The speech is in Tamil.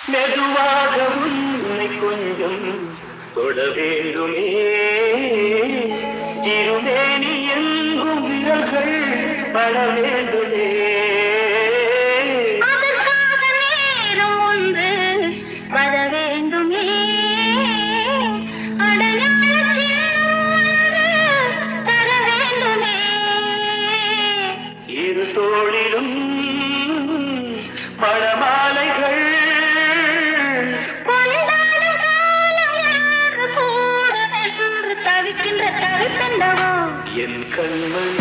மெதுவாக உன்னை கொஞ்சம் தொட வேண்டுமே இருமேனி எங்கும் விரல்கள் பட வேண்டுமே அதற்காக நேரம் ஒன்று வர வேண்டுமே அடையாள சின்னம் தர வேண்டுமே இரு தோளிலும் மணமாலைகள் தவிக்கின்ற தவிப்பெண்டவோ என் கண்மணி